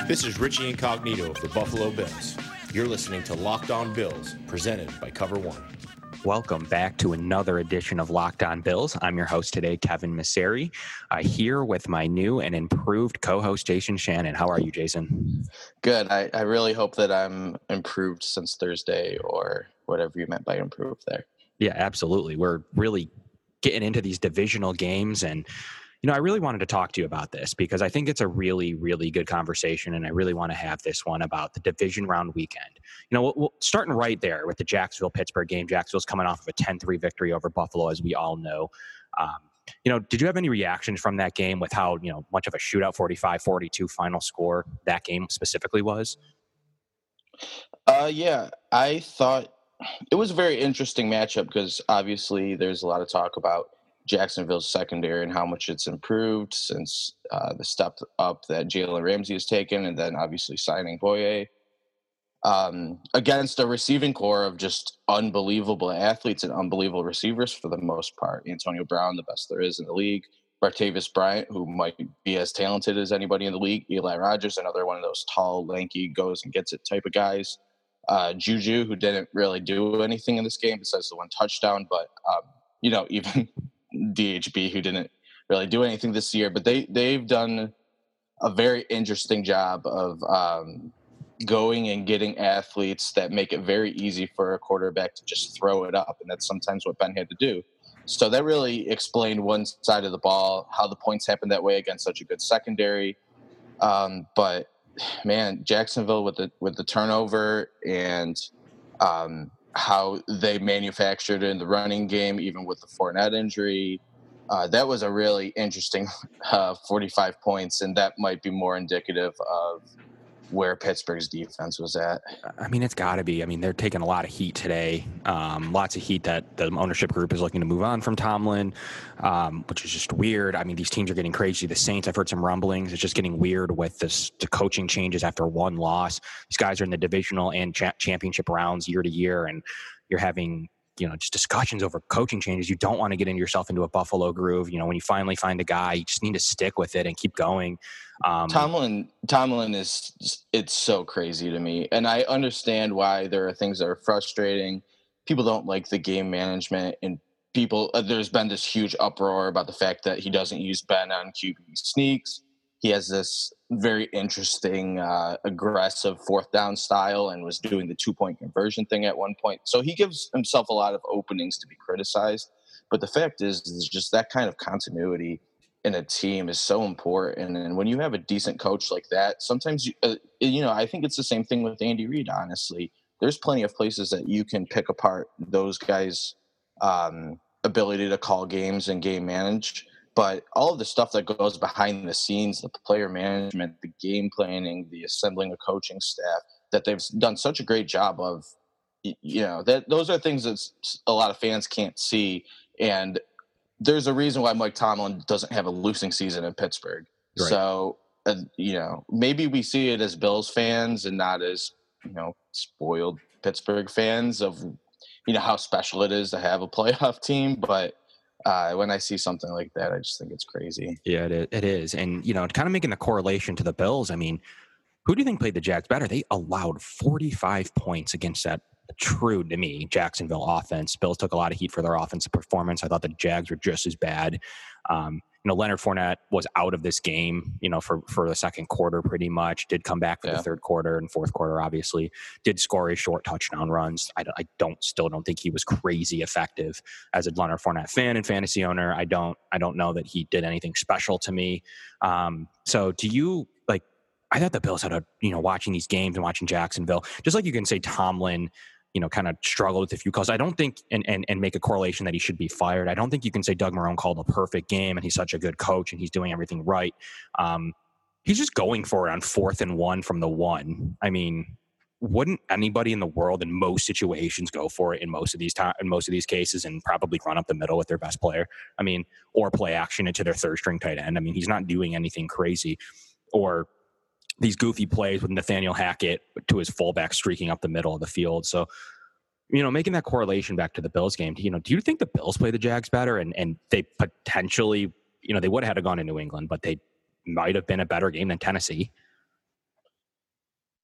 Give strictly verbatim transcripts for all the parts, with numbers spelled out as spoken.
This is Richie Incognito of the Buffalo Bills. You're listening to Locked On Bills, presented by Cover One. Welcome back to another edition of Locked On Bills. I'm your host today, Kevin Masseri, uh, here with my new and improved co-host, Jason Shannon. How are you, Jason? Good. I, I really hope that I'm improved since Thursday or whatever you meant by improved there. Yeah, absolutely. We're really getting into these divisional games, and you know, I really wanted to talk to you about this because I think it's a really, really good conversation, and I really want to have this one about the division round weekend. You know, we'll, we'll, starting right there with the Jacksonville-Pittsburgh game. Jacksonville's coming off of a ten three victory over Buffalo, as we all know. Um, you know, did you have any reactions from that game with how, you know, much of a shootout forty-five forty-two final score that game specifically was? Uh, yeah, I thought it was a very interesting matchup because obviously there's a lot of talk about Jacksonville's secondary and how much it's improved since uh, the step up that Jalen Ramsey has taken, and then obviously signing Boye um, against a receiving core of just unbelievable athletes and unbelievable receivers for the most part. Antonio Brown, the best there is in the league. Bartavis Bryant, who might be as talented as anybody in the league. Eli Rogers, another one of those tall, lanky, goes and gets it type of guys. Uh, Juju, who didn't really do anything in this game besides the one touchdown, but um, you know, even D H B, who didn't really do anything this year, but they they've done a very interesting job of um, going and getting athletes that make it very easy for a quarterback to just throw it up, and that's sometimes what Ben had to do. So that really explained one side of the ball, how the points happened that way against such a good secondary. Um, but man, Jacksonville with the with the turnover and um, how they manufactured in the running game, even with the Fournette injury. Uh, that was a really interesting uh, forty-five points, and that might be more indicative of where Pittsburgh's defense was at. I mean, it's got to be. I mean, they're taking a lot of heat today. Um, lots of heat that the ownership group is looking to move on from Tomlin, um, which is just weird. I mean, these teams are getting crazy. The Saints, I've heard some rumblings. It's just getting weird with this, the coaching changes after one loss. These guys are in the divisional and cha- championship rounds year to year, and you're having, you know, just discussions over coaching changes. You don't want to get into yourself into a Buffalo groove. You know, when you finally find a guy, you just need to stick with it and keep going. Um, Tomlin, Tomlin is, it's so crazy to me. And I understand why there are things that are frustrating. People don't like the game management, and people, uh, there's been this huge uproar about the fact that he doesn't use Ben on Q B sneaks. He has this very interesting, uh, aggressive fourth down style and was doing the two point conversion thing at one point. So he gives himself a lot of openings to be criticized. But the fact is, is just that kind of continuity in a team is so important. And when you have a decent coach like that, sometimes, you, uh, you know, I think it's the same thing with Andy Reid, honestly. There's plenty of places that you can pick apart those guys' um, ability to call games and game manage. But all of the stuff that goes behind the scenes, the player management, the game planning, the assembling of coaching staff, that they've done such a great job of, you know, that those are things that a lot of fans can't see. And there's a reason why Mike Tomlin doesn't have a losing season in Pittsburgh. Right. So, uh, you know, maybe we see it as Bills fans and not as, you know, spoiled Pittsburgh fans of, you know, how special it is to have a playoff team. But uh, when I see something like that, I just think it's crazy. Yeah, it, it is. And, you know, kind of making the correlation to the Bills, I mean, who do you think played the Jags better? They allowed forty-five points against that true, to me, Jacksonville offense. Bills took a lot of heat for their offensive performance. I thought the Jags were just as bad. Um, you know, Leonard Fournette was out of this game, you know, for, for the second quarter pretty much. Did come back for yeah. the third quarter and fourth quarter, obviously. Did score a short touchdown runs. I, I don't, still don't think he was crazy effective as a Leonard Fournette fan and fantasy owner. I don't, I don't know that he did anything special to me. Um, so do you, like, I thought the Bills had a, you know, watching these games and watching Jacksonville, just like you can say Tomlin, you know, kind of struggled with a few calls. I don't think, and, and and make a correlation that he should be fired. I don't think you can say Doug Marrone called a perfect game and he's such a good coach and he's doing everything right. Um, he's just going for it on fourth and one from the one. I mean, wouldn't anybody in the world in most situations go for it in most of these time in most of these cases and probably run up the middle with their best player? I mean, or play action into their third string tight end. I mean, he's not doing anything crazy, or these goofy plays with Nathaniel Hackett to his fullback streaking up the middle of the field. So, you know, making that correlation back to the Bills game, you know, do you think the Bills play the Jags better and, and they potentially, you know, they would have had to gone to New England, but they might have been a better game than Tennessee?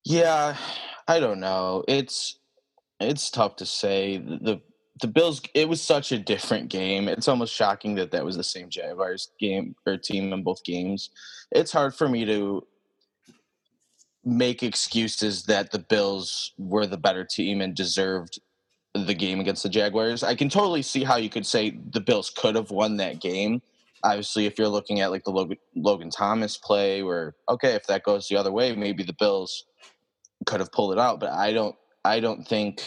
Yeah, I don't know. It's it's tough to say. The, the the Bills. It was such a different game. It's almost shocking that that was the same Jaguars game or team in both games. It's hard for me to make excuses that the Bills were the better team and deserved the game against the Jaguars. I can totally see how you could say the Bills could have won that game. Obviously, if you're looking at like the Logan, Logan Thomas play, where okay, if that goes the other way, maybe the Bills could have pulled it out. But I don't. I don't think.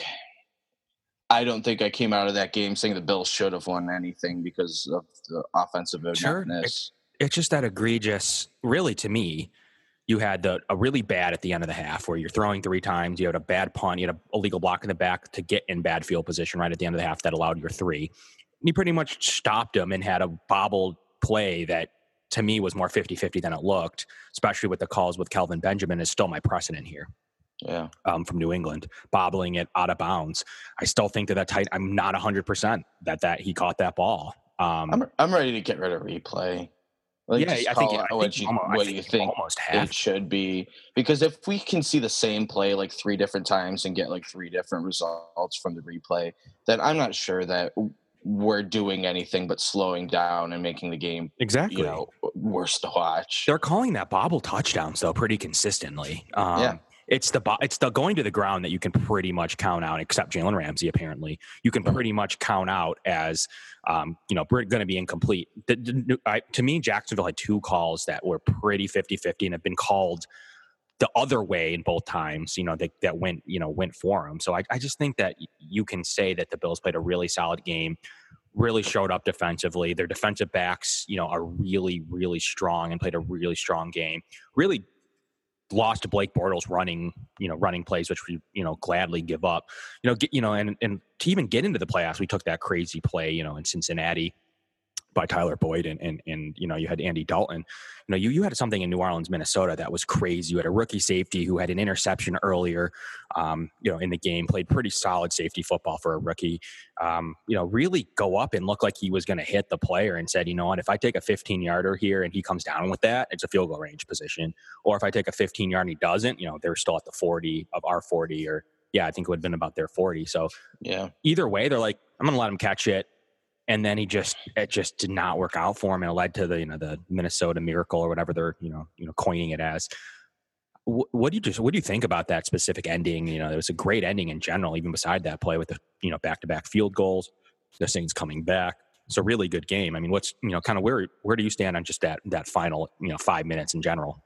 I don't think I came out of that game saying the Bills should have won anything because of the offensive Sure. ineptness. It's just that egregious, really, to me. You had the, a really bad at the end of the half where you're throwing three times. You had a bad punt. You had a illegal block in the back to get in bad field position right at the end of the half that allowed your three. And you pretty much stopped him and had a bobbled play that, to me, was more fifty-fifty than it looked, especially with the calls with Kelvin Benjamin is still my precedent here. Yeah. Um, from New England, bobbling it out of bounds. I still think that that tight, I'm not one hundred percent that, that he caught that ball. Um, I'm, I'm ready to get rid of replay. Like, yeah, just I call think, it I what think you, almost, what I think you think almost have it should be. Because if we can see the same play like three different times and get like three different results from the replay, then I'm not sure that we're doing anything but slowing down and making the game, exactly, you know, worse to watch. They're calling that bobble touchdowns though pretty consistently. Um, yeah. It's the it's the going to the ground that you can pretty much count out, except Jalen Ramsey. Apparently, you can pretty much count out as um, you know going to be incomplete. The, the, I, to me, Jacksonville had two calls that were pretty fifty-fifty and have been called the other way in both times. You know that that went you know went for them. So I, I just think that you can say that the Bills played a really solid game. Really showed up defensively. Their defensive backs, you know, are really, really strong and played a really strong game. Really lost to Blake Bortles running, you know, running plays, which we, you know, gladly give up. You know, get, you know, and and to even get into the playoffs, we took that crazy play, you know, in Cincinnati by Tyler Boyd and and and you know you had Andy Dalton. You know you you had something in New Orleans, Minnesota that was crazy. You had a rookie safety who had an interception earlier, um, you know, in the game, played pretty solid safety football for a rookie. Um, you know, really go up and look like he was going to hit the player and said, you know what, if I take a fifteen yarder here and he comes down with that, it's a field goal range position. Or if I take a fifteen yard and he doesn't, you know, they're still at the forty of our forty, or yeah, I think it would have been about their forty. So yeah, either way, they're like, I'm going to let him catch it. And then he just, it just did not work out for him. And it led to the, you know, the Minnesota miracle or whatever they're, you know, you know, coining it as. What, what do you just, what do you think about that specific ending? You know, it was a great ending in general, even beside that play with the, you know, back-to-back field goals, the Saints coming back. It's a really good game. I mean, what's, you know, kind of where, where do you stand on just that, that final, you know, five minutes in general?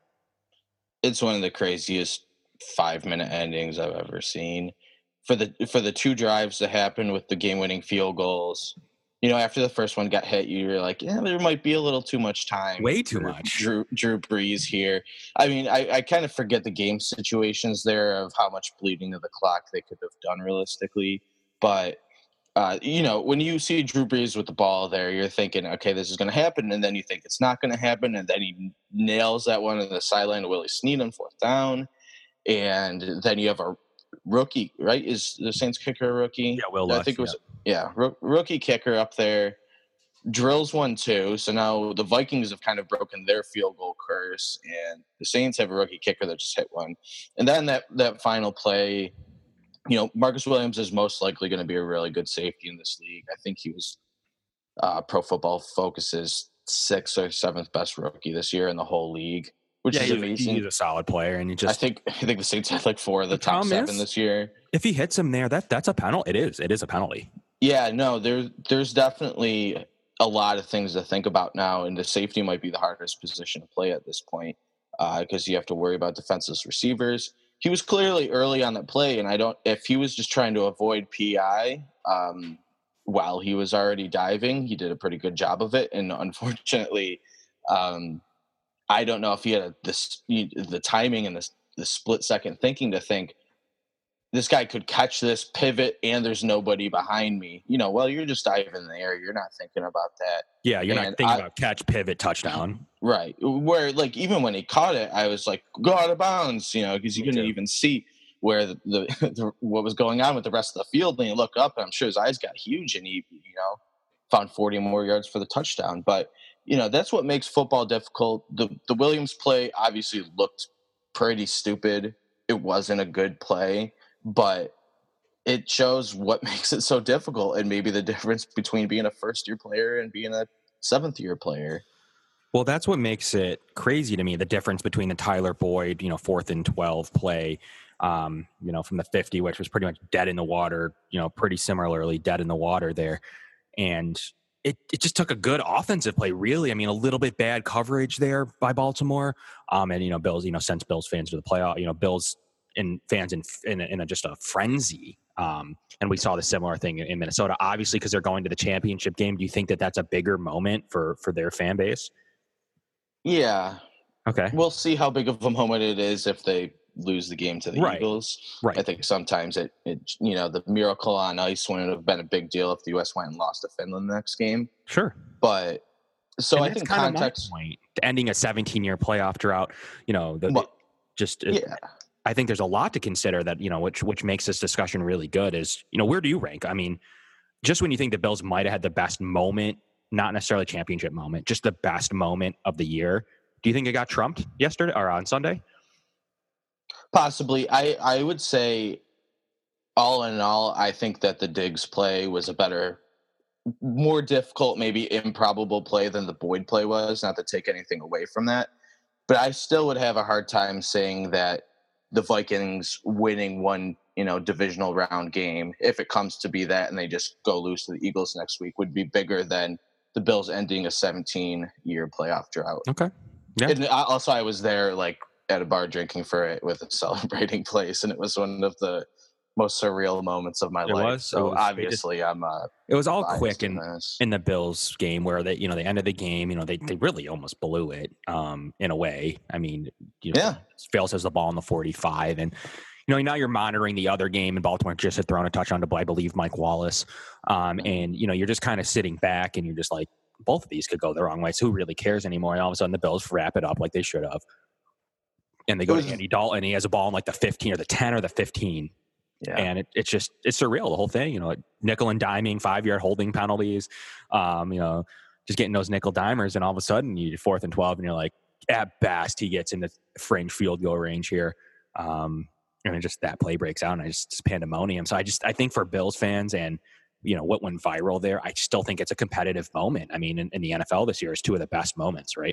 It's one of the craziest five minute endings I've ever seen. For the, for the two drives that happened with the game winning field goals, you know, after the first one got hit, you were like, yeah, there might be a little too much time. Way too much. Drew, Drew Brees here. I mean, I, I kind of forget the game situations there of how much bleeding of the clock they could have done realistically. But, uh, you know, when you see Drew Brees with the ball there, you're thinking, okay, this is going to happen. And then you think it's not going to happen. And then he nails that one on the sideline to Willie Snead on fourth down. And then you have a rookie, right? Is the Saints kicker a rookie? Yeah, Will I Lush, think it was, yeah. yeah, r- rookie kicker up there, drills one too. So now the Vikings have kind of broken their field goal curse, and the Saints have a rookie kicker that just hit one. And then that that final play, you know, Marcus Williams is most likely going to be a really good safety in this league. I think he was uh, Pro Football Focus's sixth or seventh best rookie this year in the whole league, which yeah, is he's, amazing. He's a solid player, and you just I think I think the Saints had like four of the, the top seven is, this year. If he hits him there, that that's a penalty. It is. It is a penalty. Yeah, no, there's there's definitely a lot of things to think about now, and the safety might be the hardest position to play at this point because uh, you have to worry about defenseless receivers. He was clearly early on that play, and I don't. If he was just trying to avoid P I um, while he was already diving, he did a pretty good job of it. And unfortunately, um, I don't know if he had this the timing and the the split second thinking to think, this guy could catch this pivot and there's nobody behind me. You know, well, you're just diving in the air. You're not thinking about that. Yeah, you're and not thinking I, about catch, pivot, touchdown. Right. Where, like, even when he caught it, I was like, go out of bounds, you know, because you Me couldn't too. even see where the, the, the what was going on with the rest of the field. And you look up, and I'm sure his eyes got huge, and he, you know, found forty more yards for the touchdown. But, you know, that's what makes football difficult. The, the Williams play obviously looked pretty stupid. it wasn't a good play, but it shows what makes it so difficult and maybe the difference between being a first year player and being a seventh year player. Well, that's what makes it crazy to me, the difference between the Tyler Boyd, you know, fourth and twelve play, um, you know, from the fifty, which was pretty much dead in the water, you know, pretty similarly dead in the water there. And it, it just took a good offensive play, really. I mean, a little bit bad coverage there by Baltimore. Um, and, you know, Bills, you know, sends Bills fans to the playoff, you know, Bills and fans in, in, a, in a, just a frenzy. Um, and we saw the similar thing in Minnesota, obviously, because they're going to the championship game. Do you think that that's a bigger moment for, for their fan base? Yeah. Okay. We'll see how big of a moment it is if they lose the game to the right. Eagles. Right. I think sometimes it, it, you know, the miracle on ice wouldn't have been a big deal if the U S went and lost to Finland the next game. Sure. But so and I that's think kind context of my point. Ending a seventeen-year playoff drought, you know, the, well, just yeah. it, I think there's a lot to consider that, you know, which which makes this discussion really good is, you know, where do you rank? I mean, just when you think the Bills might have had the best moment, not necessarily championship moment, just the best moment of the year, do you think it got trumped yesterday or on Sunday? Possibly. I, I would say all in all, I think that the Diggs play was a better, more difficult, maybe improbable play than the Boyd play was, not to take anything away from that. But I still would have a hard time saying that the Vikings winning one, you know, divisional round game, if it comes to be that and they just go lose to the Eagles next week, would be bigger than the Bills ending a seventeen-year playoff drought. Okay. Yeah. And also, I was there, like, at a bar drinking for it with a celebrating place, and it was one of the most surreal moments of my it life. Was, so was, obviously, just, I'm. Uh, it was all quick in, in, in the Bills game where they, you know, they ended the game. You know, they they really almost blew it um, in a way. I mean, you know, yeah, Fails has the ball in the forty-five, and you know now you're monitoring the other game, and Baltimore just had thrown a touchdown to, I believe, Mike Wallace, um, and you know you're just kind of sitting back, and you're just like, both of these could go the wrong way. So who really cares anymore? And all of a sudden, the Bills wrap it up like they should have. And they go was, to Andy Dalton, and he has a ball in like the fifteen or the ten or the fifteen. Yeah. And it, it's just, it's surreal, the whole thing, you know, nickel and diming, five-yard holding penalties, um, you know, just getting those nickel dimers. And all of a sudden, you're fourth and twelve, and you're like, at best, he gets in the fringe field goal range here. Um, and it just, that play breaks out, and I just, it's pandemonium. So I just, I think for Bills fans and, you know, what went viral there, I still think it's a competitive moment. I mean, in, in the N F L this year, it's two of the best moments, right?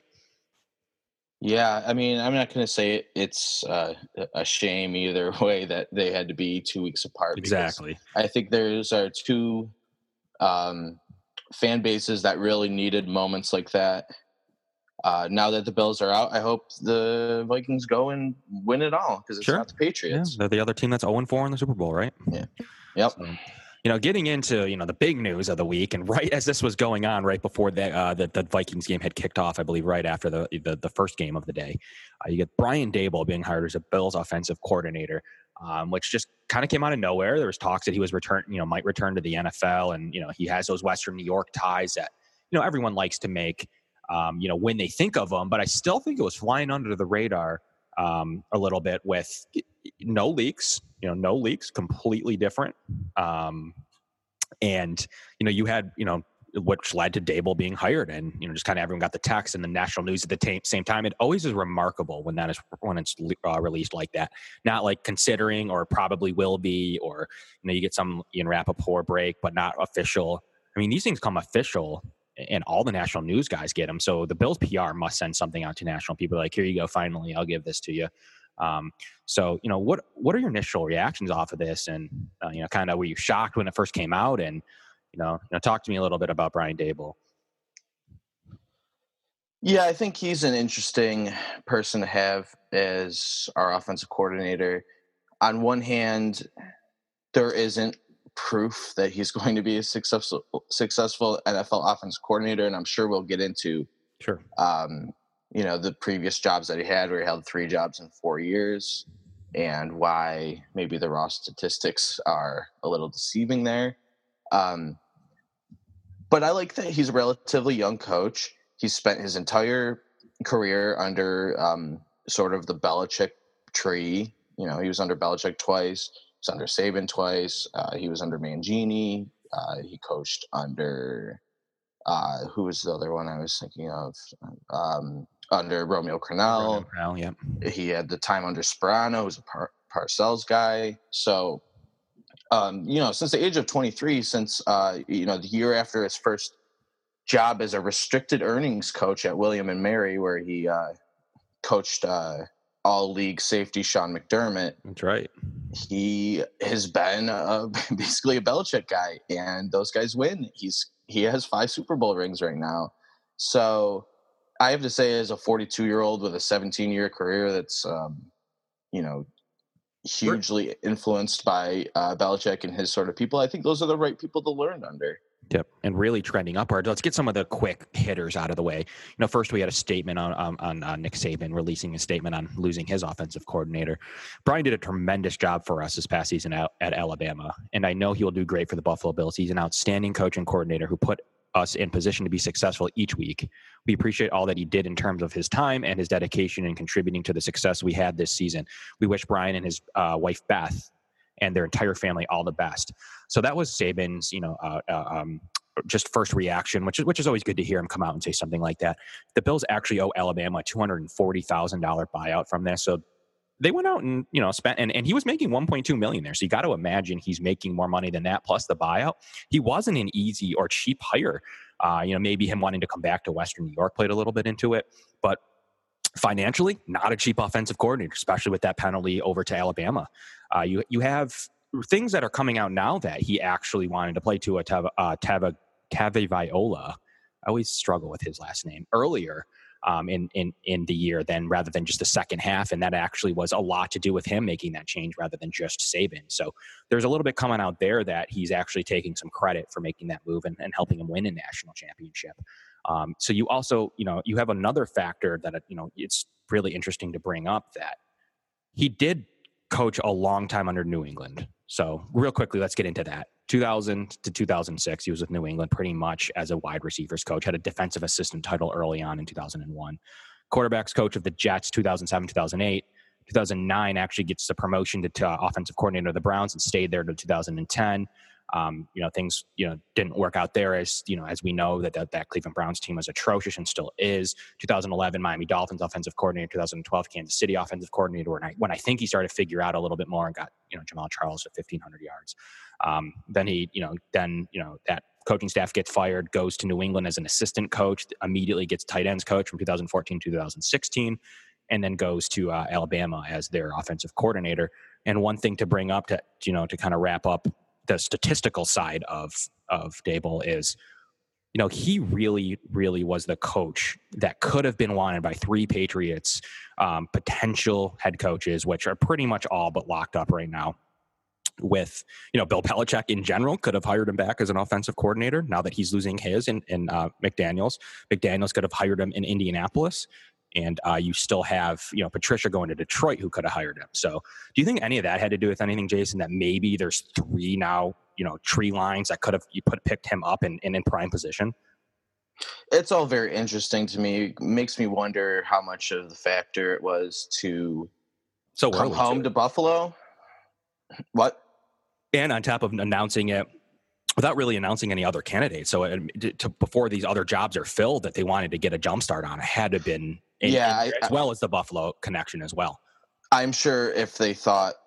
Yeah, I mean, I'm not going to say it's uh, a shame either way that they had to be two weeks apart. Exactly. I think there's are two um, fan bases that really needed moments like that. Uh, now that the Bills are out, I hope the Vikings go and win it all because it's sure. not the Patriots. Yeah, they're the other team that's oh and four in the Super Bowl, right? Yeah. Yep. So, you know, getting into, you know, the big news of the week, and right as this was going on, right before the, uh, the, the Vikings game had kicked off, I believe right after the the, the first game of the day, uh, you get Brian Daboll being hired as a Bills offensive coordinator, um, which just kind of came out of nowhere. There was talks that he was return, you know, might return to the N F L, and you know, he has those Western New York ties that, you know, everyone likes to make, um, you know, when they think of them. But I still think it was flying under the radar um, a little bit with no leaks, you know, no leaks, completely different. Um, and, you know, you had, you know, which led to Daboll being hired, and, you know, just kind of everyone got the text and the national news at the t- same time. It always is remarkable when that is, when it's uh, released like that, not like considering or probably will be, or, you know, you get some Ian Rappaport break, but not official. I mean, these things come official, and all the national news guys get them. So the Bills P R must send something out to national people like, here you go. Finally, I'll give this to you. Um, so, you know, what, what are your initial reactions off of this? And, uh, you know, kind of, were you shocked when it first came out? And, you know, you know, talk to me a little bit about Brian Daboll. Yeah, I think he's an interesting person to have as our offensive coordinator. On one hand, there isn't proof that he's going to be a successful successful N F L offensive coordinator, and I'm sure we'll get into sure um you know the previous jobs that he had, where he held three jobs in four years, and why maybe the raw statistics are a little deceiving there. Um but I like that he's a relatively young coach. He spent his entire career under um sort of the Belichick tree. You know, he was under Belichick twice. He was under Saban twice. Uh, he was under Mangini. Uh, he coached under uh, who was the other one I was thinking of? Um, under Romeo Crennel. Romeo Crennel, yeah. He had the time under Sparano, who was a part, Parcells guy. So, um, you know, since the age of twenty-three, since, uh, you know, the year after his first job as a restricted earnings coach at William and Mary, where he uh, coached uh, all league safety Sean McDermott. That's right. He has been uh, basically a Belichick guy, and those guys win. He's he has five Super Bowl rings right now. So I have to say, as a forty-two-year-old with a seventeen-year career that's, um, you know, hugely influenced by uh, Belichick and his sort of people, I think those are the right people to learn under. Yep, and really trending upward. Let's get some of the quick hitters out of the way. You know, first we had a statement on on, on uh, Nick Saban releasing a statement on losing his offensive coordinator. Brian did a tremendous job for us this past season at, at Alabama, and I know he will do great for the Buffalo Bills. He's an outstanding coach and coordinator who put us in position to be successful each week. We appreciate all that he did in terms of his time and his dedication in contributing to the success we had this season. We wish Brian and his uh, wife Beth and their entire family all the best. So that was Saban's, you know, uh, uh, um, just first reaction, which is which is always good to hear him come out and say something like that. The Bills actually owe Alabama a two hundred forty thousand dollars buyout from this, so they went out and, you know, spent, and, and he was making one point two million dollars there. So you got to imagine he's making more money than that plus the buyout. He wasn't an easy or cheap hire. Uh, you know, maybe him wanting to come back to Western New York played a little bit into it, but financially, not a cheap offensive coordinator, especially with that penalty over to Alabama. Uh, you you have things that are coming out now that he actually wanted to play to a Tava, uh, Tava, Tagovailoa. I always struggle with his last name earlier um, in, in, in the year than rather than just the second half. And that actually was a lot to do with him making that change rather than just Saban. So there's a little bit coming out there that he's actually taking some credit for making that move and, and helping him win a national championship. Um, so you also, you know, you have another factor that, you know, it's really interesting to bring up that he did coach a long time under New England. So real quickly, let's get into that. two thousand to two thousand six, he was with New England pretty much as a wide receivers coach, had a defensive assistant title early on in two thousand one. Quarterbacks coach of the Jets, two thousand seven, two thousand eight. two thousand nine actually gets the promotion to, to offensive coordinator of the Browns and stayed there to two thousand ten. Um, you know, things, you know, didn't work out there as, you know, as we know that, that that Cleveland Browns team was atrocious and still is. two thousand eleven, Miami Dolphins offensive coordinator, two thousand twelve, Kansas City offensive coordinator, when I, when I think he started to figure out a little bit more and got, you know, Jamal Charles at fifteen hundred yards. Um, then he, you know, then, you know, that coaching staff gets fired, goes to New England as an assistant coach, immediately gets tight ends coach from two thousand fourteen to two thousand sixteen, and then goes to uh, Alabama as their offensive coordinator. And one thing to bring up to, you know, to kind of wrap up the statistical side of, of Daboll is, you know, he really, really was the coach that could have been wanted by three Patriots um, potential head coaches, which are pretty much all but locked up right now. With, you know, Bill Belichick in general could have hired him back as an offensive coordinator now that he's losing his in, in uh, McDaniels. McDaniels could have hired him in Indianapolis. And uh, you still have, you know, Patricia going to Detroit who could have hired him. So do you think any of that had to do with anything, Jason, that maybe there's three now, you know, tree lines that could have you put picked him up in, in, in prime position? It's all very interesting to me. It makes me wonder how much of the factor it was to so come home to Buffalo. What? And on top of announcing it without really announcing any other candidates. So it, to, before these other jobs are filled that they wanted to get a jump start on, it had to have been in, yeah, in I, as well as the Buffalo connection as well. I'm sure if they thought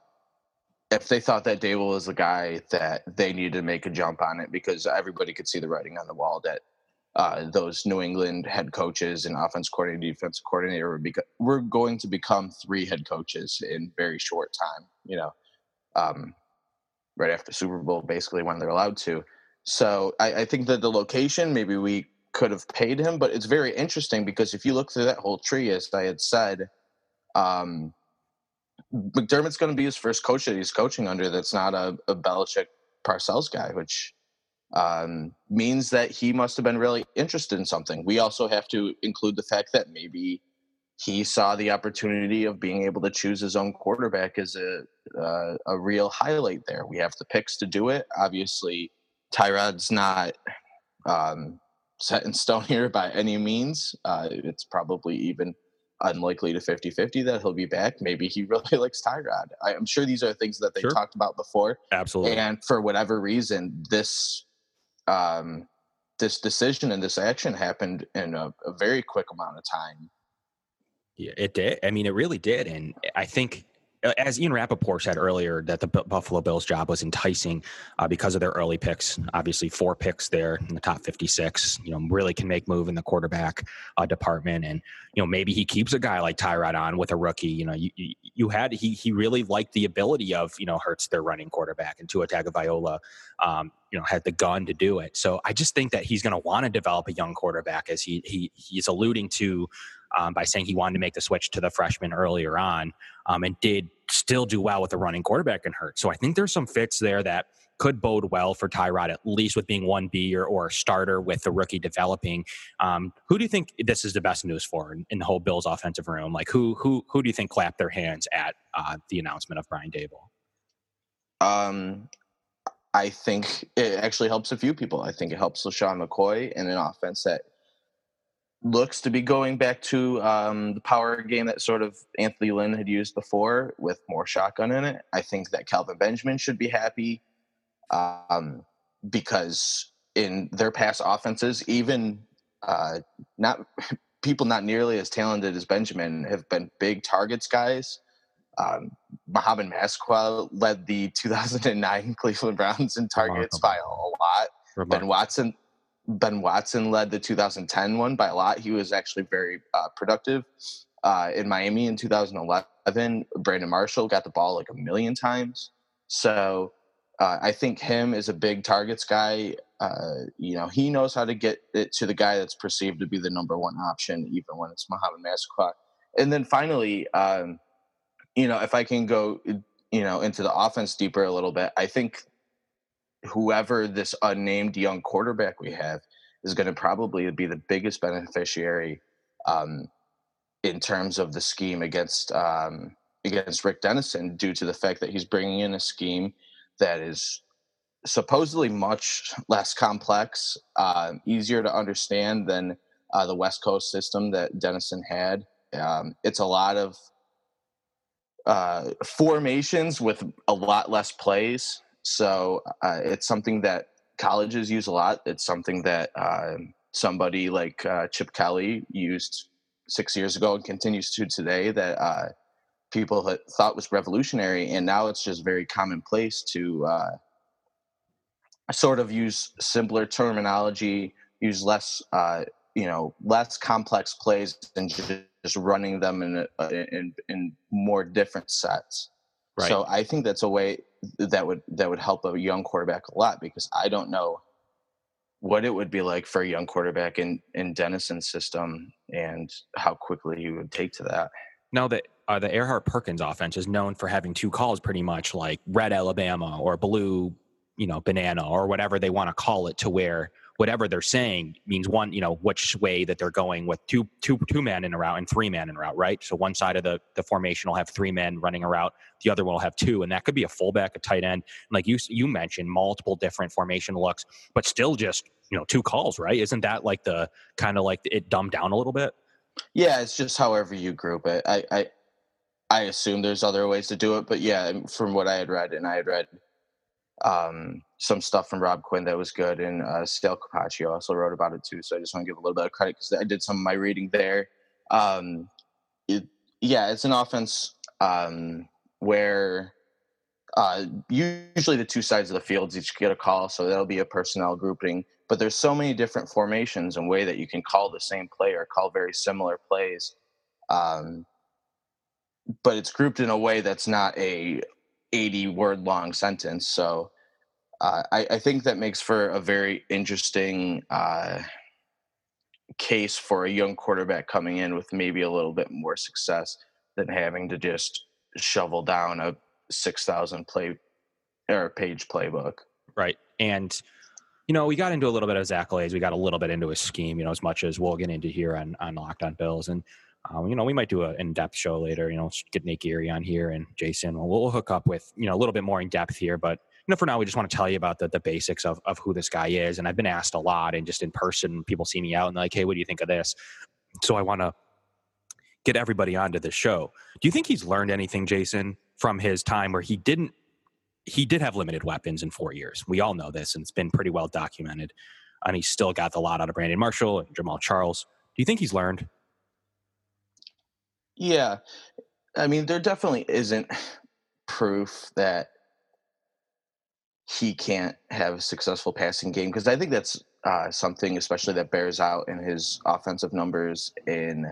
if they thought that Daboll was the guy that they needed to make a jump on it, because everybody could see the writing on the wall that uh, those New England head coaches and offense coordinator, defensive coordinator were, beca- were going to become three head coaches in very short time, you know, um, right after Super Bowl, basically when they're allowed to. So I, I think that the location, maybe we could have paid him, but it's very interesting because if you look through that whole tree, as I had said, um, McDermott's going to be his first coach that he's coaching under that's not a, a Belichick Parcells guy, which um, means that he must have been really interested in something. We also have to include the fact that maybe he saw the opportunity of being able to choose his own quarterback as a uh, a real highlight there. We have the picks to do it. Obviously, Tyrod's not um, set in stone here by any means. Uh, it's probably even unlikely to fifty-fifty that he'll be back. Maybe he really likes Tyrod. I, I'm sure these are things that they Sure. talked about before. Absolutely. And for whatever reason, this um, this decision and this action happened in a, a very quick amount of time. Yeah, it did. I mean, it really did. And I think as Ian Rappaport said earlier, that the B- Buffalo Bills job was enticing uh, because of their early picks. Obviously, four picks there in the top fifty-six, you know, really can make move in the quarterback uh, department. And, you know, maybe he keeps a guy like Tyrod on with a rookie. You know, you, you, you had, he, he really liked the ability of, you know, Hurts, their running quarterback, and Tua Tagovailoa, um, you know, had the gun to do it. So I just think that he's going to want to develop a young quarterback, as he, he, he's alluding to um, by saying he wanted to make the switch to the freshman earlier on. Um, and did still do well with the running quarterback and Hurt. So I think there's some fits there that could bode well for Tyrod, at least with being one B or, or a starter with the rookie developing. Um, who do you think this is the best news for in, in the whole Bills offensive room? Like who who who do you think clapped their hands at uh, the announcement of Brian Daboll? Um, I think it actually helps a few people. I think it helps LaShawn McCoy in an offense that looks to be going back to um, the power game that sort of Anthony Lynn had used before with more shotgun in it. I think that Kelvin Benjamin should be happy um, because in their past offenses, even uh, not people not nearly as talented as Benjamin have been big targets guys. Um, Mohamed Massaquoi led the two thousand nine Cleveland Browns in targets Remarkable. by a, a lot. Remarkable. Ben Watson Ben Watson led the two thousand ten one by a lot. He was actually very uh, productive uh, in Miami in two thousand eleven. Brandon Marshall got the ball like a million times. So uh, I think him is a big targets guy. Uh, you know, he knows how to get it to the guy that's perceived to be the number one option, even when it's Mohamed Massaquoi. And then finally, um, you know, if I can go, you know, into the offense deeper a little bit, I think whoever this unnamed young quarterback we have is going to probably be the biggest beneficiary um, in terms of the scheme against um, against Rick Dennison, due to the fact that he's bringing in a scheme that is supposedly much less complex, uh, easier to understand than uh, the West Coast system that Dennison had. Um, it's a lot of uh, formations with a lot less plays. So uh, it's something that colleges use a lot. It's something that uh, somebody like uh, Chip Kelly used six years ago and continues to today, that uh, people had thought was revolutionary. And now it's just very commonplace to uh, sort of use simpler terminology, use less, uh, you know, less complex plays than just running them in, a, in, in more different sets. Right. So I think that's a way that would that would help a young quarterback a lot, because I don't know what it would be like for a young quarterback in, in Dennison's system and how quickly he would take to that. Now, the, uh, the Earhart Perkins offense is known for having two calls, pretty much like red Alabama or blue, you know, banana or whatever they want to call it, to where whatever they're saying means one, you know, which way that they're going, with two, two, two men in a route and three men in a route, right? So one side of the, the formation will have three men running a route. The other one will have two, and that could be a fullback, a tight end. And like you, you mentioned, multiple different formation looks, but still just, you know, two calls, right? Isn't that like the kind of like it dumbed down a little bit? Yeah. It's just however you group it. I, I, I assume there's other ways to do it, but yeah, from what I had read, and I had read, um, some stuff from Rob Quinn that was good, and uh, Stale Capaccio also wrote about it too. So I just want to give a little bit of credit because I did some of my reading there. Um, it, yeah, it's an offense um, where uh, usually the two sides of the fields each get a call, so that'll be a personnel grouping. But there's so many different formations and way that you can call the same play or call very similar plays. Um, but it's grouped in a way that's not a eighty word long sentence. So uh, I, I think that makes for a very interesting uh, case for a young quarterback coming in with maybe a little bit more success than having to just shovel down a six thousand play or page playbook. Right. And, you know, we got into a little bit of his accolades. We got a little bit into his scheme, you know, as much as we'll get into here on, on Locked On Bills. And, Um, you know, we might do an in-depth show later, you know, get Nate Geary on here and Jason. We'll, we'll hook up with, you know, a little bit more in depth here. But, you know, for now, we just want to tell you about the, the basics of, of who this guy is. And I've been asked a lot, and just in person, people see me out and they're like, hey, what do you think of this? So I want to get everybody onto the show. Do you think he's learned anything, Jason, from his time where he didn't, he did have limited weapons in four years? We all know this, and it's been pretty well documented. And he still got the lot out of Brandon Marshall and Jamal Charles. Do you think he's learned? Yeah, I mean, there definitely isn't proof that he can't have a successful passing game, because I think that's uh, something especially that bears out in his offensive numbers in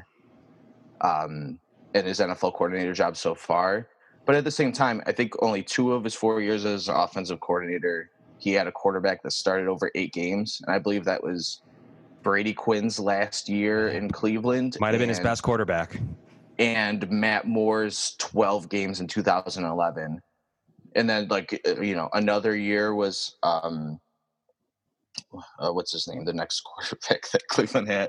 um, in his N F L coordinator job so far. But at the same time, I think only two of his four years as an offensive coordinator, he had a quarterback that started over eight games, and I believe that was Brady Quinn's last year in Cleveland. Might have been his and- best quarterback. and Matt Moore's twelve games in two thousand eleven. And then, like, you know, another year was, um, uh, what's his name? The next quarterback that Cleveland had.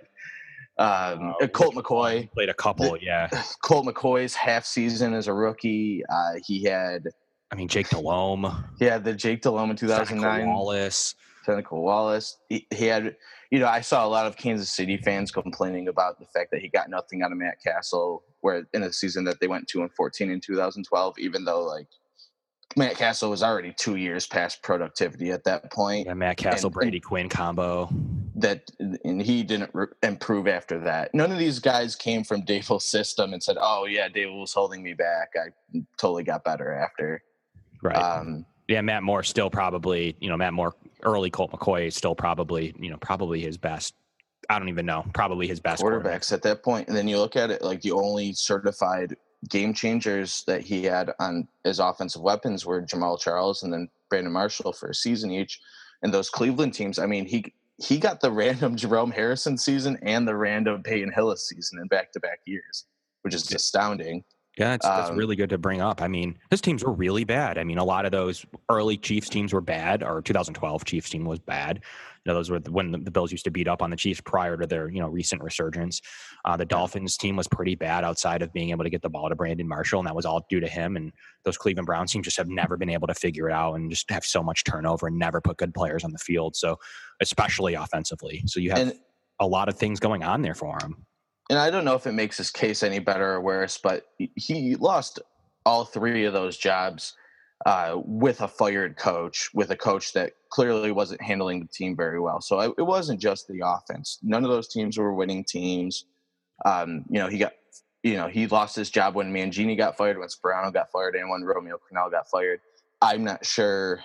Um, Uh, Colt He McCoy. played a couple, The- yeah. Colt McCoy's half season as a rookie. Uh, he had I mean, Jake Delhomme, he had the Jake Delhomme in two thousand nine. Seneca Wallace. Seneca Wallace. He, he had, you know, I saw a lot of Kansas City fans complaining about the fact that he got nothing out of Matt Castle, where in a season that they went two and fourteen in two thousand twelve, even though like Matt Castle was already two years past productivity at that point. Yeah, Matt Castle, And- Brady Quinn combo. That and he didn't re- improve after that. None of these guys came from Dable's system and said, "Oh yeah, Dable was holding me back. I totally got better after." Right. Um, yeah, Matt Moore still probably, you know, Matt Moore, early Colt McCoy is still probably, you know, probably his best. I don't even know. Probably his best quarterbacks at that point. And then you look at it, like the only certified game changers that he had on his offensive weapons were Jamal Charles and then Brandon Marshall for a season each. And those Cleveland teams, I mean, he he got the random Jerome Harrison season and the random Peyton Hillis season in back-to-back years, which is astounding. Yeah, that's, that's Um, really good to bring up. I mean, his teams were really bad. I mean, a lot of those early Chiefs teams were bad, or two thousand twelve Chiefs team was bad. You know, those were the, when the, the Bills used to beat up on the Chiefs prior to their, you know, recent resurgence. Uh, the Dolphins team was pretty bad outside of being able to get the ball to Brandon Marshall, and that was all due to him. And those Cleveland Browns teams just have never been able to figure it out and just have so much turnover and never put good players on the field. So, especially offensively. So you have And- a lot of things going on there for him. And I don't know if it makes his case any better or worse, but he lost all three of those jobs uh, with a fired coach, with a coach that clearly wasn't handling the team very well. So it wasn't just the offense. None of those teams were winning teams. Um, you know, he got, you know, he lost his job when Mangini got fired, when Sperano got fired, and when Romeo Crennel got fired. I'm not sure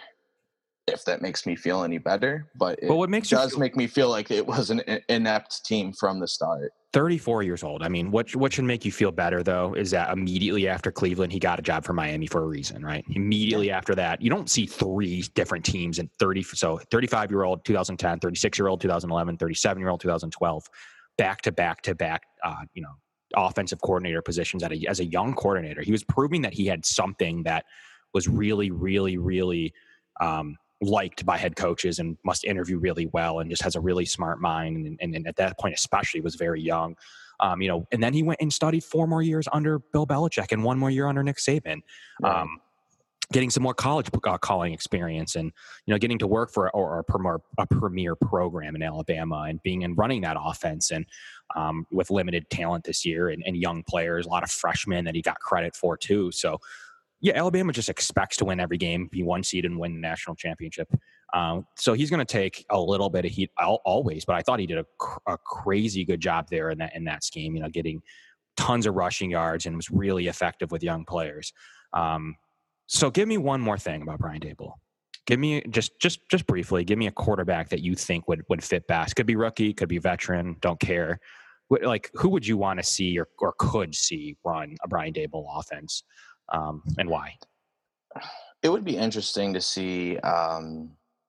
if that makes me feel any better, but it But what makes you does feel- make me feel like it was an inept team from the start. thirty-four years old. I mean, what what should make you feel better though is that immediately after Cleveland, he got a job for Miami for a reason, right? Immediately after that, you don't see three different teams in thirty. So thirty-five year old, two thousand ten, thirty-six year old, two thousand eleven, thirty-seven year old, two thousand twelve, back to back to back. Uh, you know, offensive coordinator positions at a, as a young coordinator. He was proving that he had something that was really, really, really. Um, liked by head coaches and must interview really well and just has a really smart mind. And, and, and at that point, especially was very young, um, you know, and then he went and studied four more years under Bill Belichick and one more year under Nick Saban, Right. um, getting some more college uh, calling experience and, you know, getting to work for or, or a, premier, a premier program in Alabama and being and running that offense and um, with limited talent this year and, and young players, a lot of freshmen that he got credit for too. So, yeah, Alabama just expects to win every game, be one seed, and win the national championship. Um, so he's going to take a little bit of heat always, but I thought he did a, cr- a crazy good job there in that in that scheme. You know, getting tons of rushing yards and was really effective with young players. Um, so give me one more thing about Brian Daboll. Give me just just just briefly. Give me a quarterback that you think would would fit best. Could be rookie, could be veteran. Don't care. What, like who would you want to see or or could see run a Brian Daboll offense? Um, and why? It would be interesting to see um,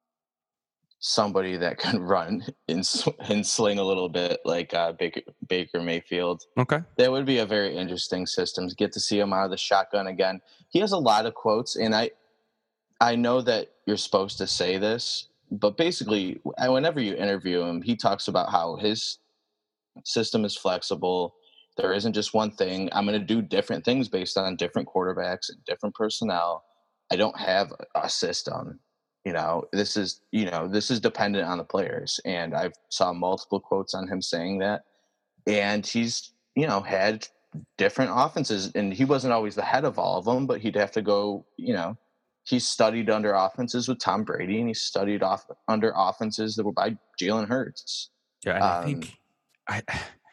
somebody that can run and, sw- and sling a little bit like uh, Baker, Baker Mayfield. Okay. That would be a very interesting system to get to see him out of the shotgun again. He has a lot of quotes, and I, I know that you're supposed to say this, but basically, whenever you interview him, he talks about how his system is flexible. There isn't just one thing. I'm going to do different things based on different quarterbacks and different personnel. I don't have a system. You know, this is, you know, this is dependent on the players. And I've saw multiple quotes on him saying that. And he's, you know, had different offenses, and he wasn't always the head of all of them, but he'd have to go, you know, he studied under offenses with Tom Brady, and he studied off under offenses that were by Jalen Hurts. Yeah, and I Um, think I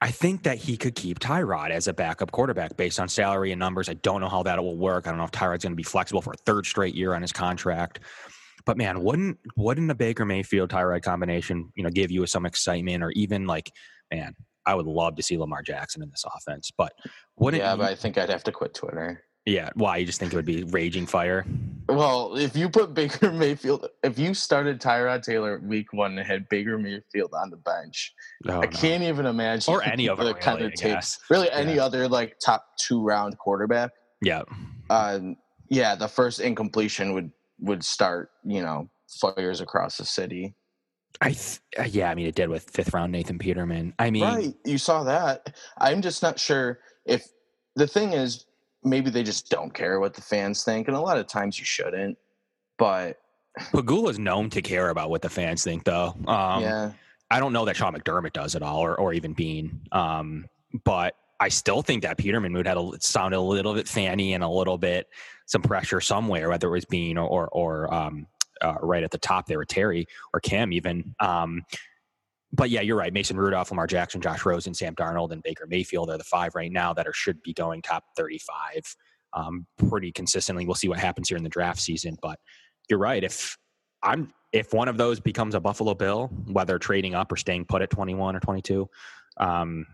I think that he could keep Tyrod as a backup quarterback based on salary and numbers. I don't know how that will work. I don't know if Tyrod's going to be flexible for a third straight year on his contract. But man, wouldn't wouldn't a Baker Mayfield Tyrod combination, you know, give you some excitement, or even like, man, I would love to see Lamar Jackson in this offense. But wouldn't Yeah, you, but I think I'd have to quit Twitter. Yeah, why? You just think it would be raging fire? Well, if you put Baker Mayfield, if you started Tyrod Taylor week one and had Baker Mayfield on the bench, Oh, I no. can't even imagine. Or any of them, the kind really, of I tape. guess. Really, any Yeah. other like top two round quarterback. Yeah. Um, yeah, the first incompletion would would start, you know, fires across the city. I th- uh, yeah, I mean it did with fifth round Nathan Peterman. I mean, Right, you saw that. I'm just not sure if the thing is maybe they just don't care what the fans think, and a lot of times you shouldn't. But Pagula's known to care about what the fans think, though. Um, yeah, I don't know that Sean McDermott does at all, or or even Bean. Um, but I still think that Peterman mood had a, it sounded a little bit fanny and a little bit some pressure somewhere, whether it was Bean or or, or um, uh, right at the top there with Terry or Cam even. Um, but yeah, you're right. Mason Rudolph, Lamar Jackson, Josh Rosen, Sam Darnold, and Baker Mayfield are the five right now that are should be going top thirty-five um, pretty consistently. We'll see what happens here in the draft season, but you're right. If I'm if one of those becomes a Buffalo Bill, whether trading up or staying put at twenty-one or twenty-two, um,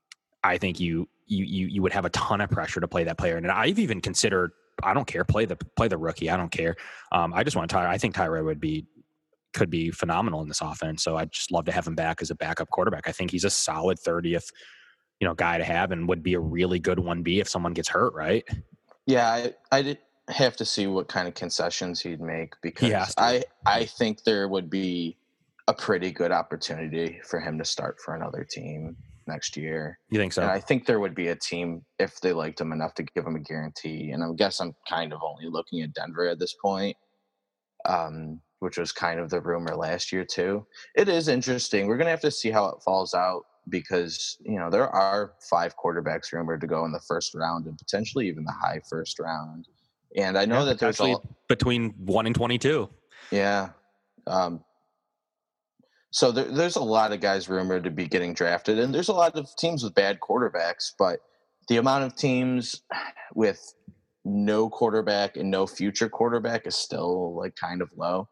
I think you you you you would have a ton of pressure to play that player. And I've even considered, I don't care, play the play the rookie. I don't care. Um, I just want Tyler. I think Tyrod would be could be phenomenal in this offense. So I'd just love to have him back as a backup quarterback. I think he's a solid thirtieth, you know, guy to have, and would be a really good one B if someone gets hurt, right? yeah, I I did have to see what kind of concessions he'd make, because has to. I I think there would be a pretty good opportunity for him to start for another team next year. You think so? And I think there would be a team if they liked him enough to give him a guarantee. And I guess I'm kind of only looking at Denver at this point, um, which was kind of the rumor last year too. It is interesting. We're going to have to see how it falls out, because, you know, there are five quarterbacks rumored to go in the first round and potentially even the high first round. And I know Yeah, that there's potentially all, between one and twenty-two. yeah. Um, so there, there's a lot of guys rumored to be getting drafted, and there's a lot of teams with bad quarterbacks, but the amount of teams with no quarterback and no future quarterback is still like kind of low.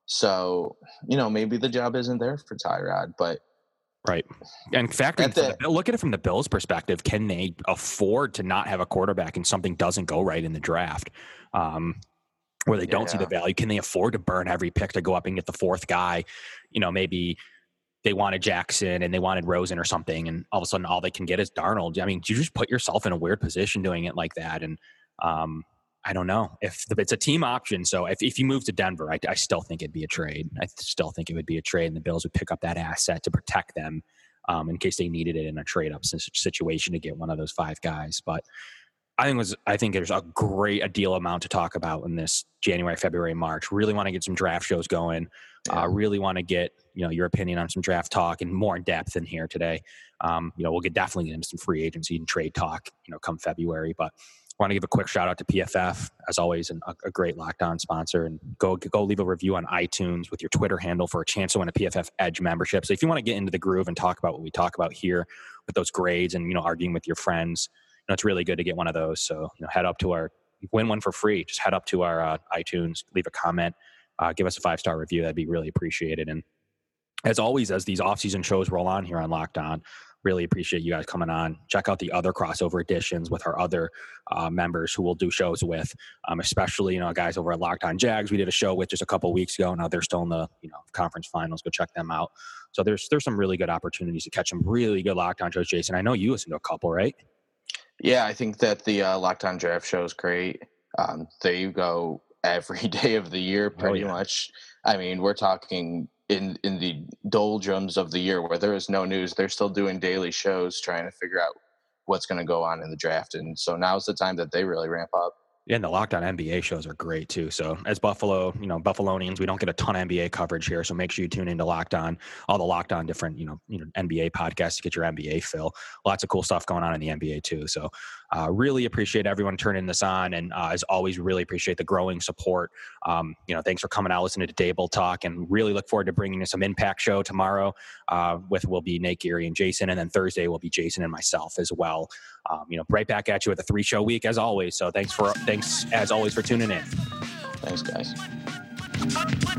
So, you know, maybe the job isn't there for Tyrod, but Right. And factoring At the- from the, look at it from the Bills' perspective, can they afford to not have a quarterback and something doesn't go right in the draft, um, where they don't see the Yeah. value? Can they afford to burn every pick to go up and get the fourth guy? You know, maybe they wanted Jackson and they wanted Rosen or something, and all of a sudden all they can get is Darnold. I mean, you just put yourself in a weird position doing it like that. And um, I don't know if the, it's a team option. So if, if you move to Denver, I, I still think it'd be a trade. I still think it would be a trade, and the Bills would pick up that asset to protect them um, in case they needed it in a trade up situation to get one of those five guys. But I think it was I think there's a great a deal amount to talk about in this January, February, March. Really want to get some draft shows going. Yeah. Uh, really want to get you know your opinion on some draft talk and more in depth in here today. Um, you know we'll get definitely get into some free agency and trade talk. You know come February, but I want to give a quick shout out to P F F as always, and a, a great Locked On sponsor. And go go leave a review on iTunes with your Twitter handle for a chance to win a P F F Edge membership. So if you want to get into the groove and talk about what we talk about here with those grades and you know arguing with your friends. You know, it's really good to get one of those. So, you know, head up to our win one for free. Just head up to our uh, iTunes, leave a comment, uh, give us a five star review. That'd be really appreciated. And as always, as these off-season shows roll on here on Locked On, really appreciate you guys coming on. Check out the other crossover editions with our other uh, members who we'll do shows with, um, especially, you know, guys over at Locked On Jags. We did a show with just a couple weeks ago. Now they're still in the, you know, conference finals. Go check them out. So there's there's some really good opportunities to catch some really good Locked On shows, Jason. I know you listen to a couple, right? Yeah, I think that the uh, Locked On Draft show is great. Um, they go every day of the year, pretty yeah. much. I mean, we're talking in in the doldrums of the year where there is no news. They're still doing daily shows trying to figure out what's going to go on in the draft. And so now's the time that they really ramp up. Yeah, and the Locked On N B A shows are great too. So as Buffalo, you know, Buffalonians, we don't get a ton of N B A coverage here. So make sure you tune into Locked On, all the Locked On different, you know, you know, N B A podcasts to get your N B A fill. Lots of cool stuff going on in the N B A too. So Uh, really appreciate everyone turning this on. And uh, as always, really appreciate the growing support. Um, you know, thanks for coming out, listening to Dable Talk, and really look forward to bringing you some Impact show tomorrow uh, with will be Nate, Gary, and Jason. And then Thursday will be Jason and myself as well. Um, you know, right back at you with a three show week as always. So thanks for, thanks as always for tuning in. Thanks, guys.